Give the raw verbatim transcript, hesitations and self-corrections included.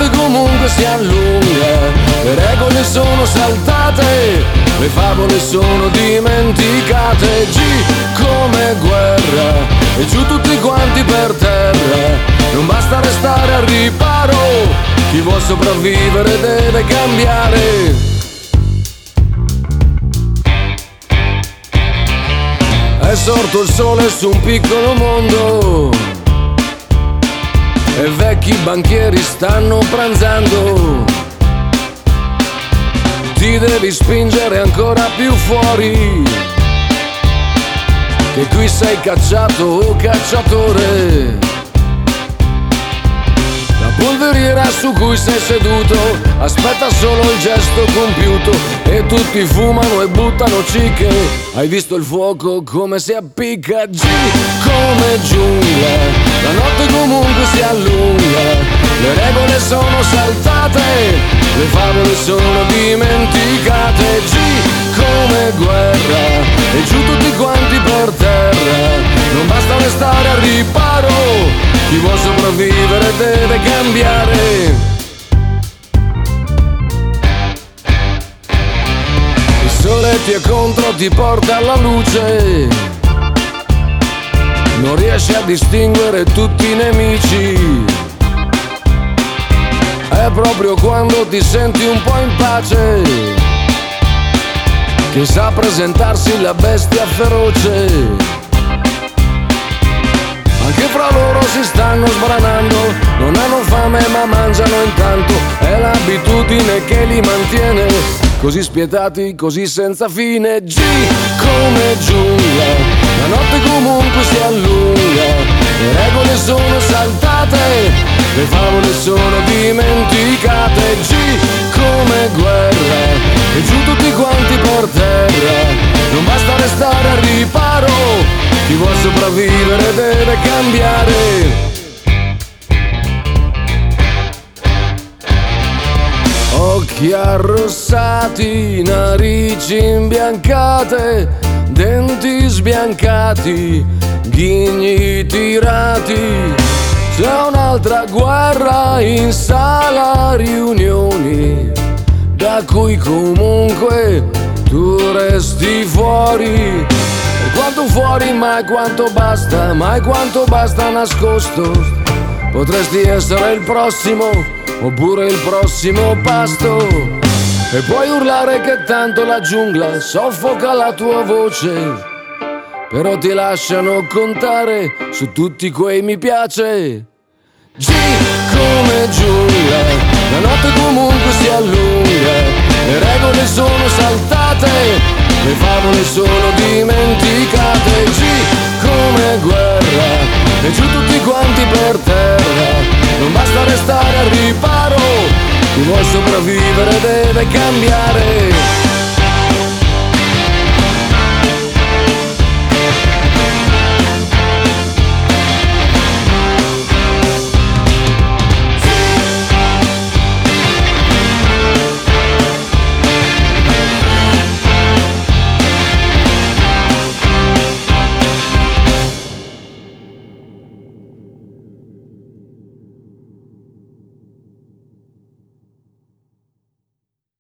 notte comunque si allunga, le regole sono saltate, le favole sono dimenticate. G come guerra, e giù tutti quanti per terra, non basta restare al riparo, chi vuol sopravvivere deve cambiare. È sorto il sole su un piccolo mondo e vecchi banchieri stanno pranzando. Ti devi spingere ancora più fuori, che qui sei cacciato o cacciatore. La polveriera su cui sei seduto aspetta solo il gesto compiuto, e tutti fumano e buttano cicche. Hai visto il fuoco come si appicca? G come giungla, la notte comunque si allunga, le regole sono saltate, le favole sono dimenticate. G come guerra, e giù tutti quanti per terra, non basta restare al riparo, chi vuol sopravvivere deve cambiare. Il sole ti è contro, ti porta alla luce, non riesci a distinguere tutti i nemici. È proprio quando ti senti un po' in pace che sa presentarsi la bestia feroce. Anche fra loro si stanno sbranando, non hanno fame ma mangiano intanto, è l'abitudine che li mantiene così spietati, così senza fine. G come giungla, la notte comunque si allunga, le regole sono saltate, le favole sono dimenticate. G come guerra, e giù tutti quanti per terra, non basta restare al riparo, chi vuol sopravvivere deve cambiare. Occhi arrossati, narici imbiancate, denti sbiancati, ghigni tirati. C'è un'altra guerra in sala riunioni, da cui comunque tu resti fuori. E quanto fuori, mai quanto basta, mai quanto basta nascosto. Potresti essere il prossimo, oppure il prossimo pasto, e puoi urlare che tanto la giungla soffoca la tua voce, però ti lasciano contare su tutti quei mi piace. G come giungla, la notte comunque si allunga, le regole sono saltate, le favole sono dimenticate. G come guerra, e giù tutti quanti per terra, non basta restare al riparo, chi vuol sopravvivere deve cambiare.